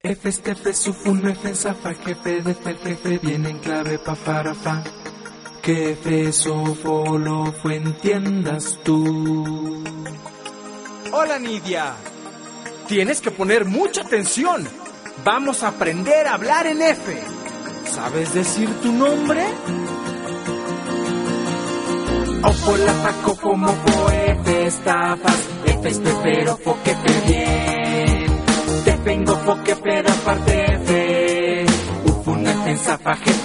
F, F, Sufun, F, Zafa, jefe de jefe, viene en clave pa para fa. Que F, Sofo, lo fue, entiendas tú. Hola, Nidia. Tienes que poner mucha atención. Vamos a aprender a hablar en F. ¿Sabes decir tu nombre? Ofo, la paco, como fo, F, estafas, F, pero fo, que te bien. Te vengo fo, que peda parte F. Ufun, F, Zafa,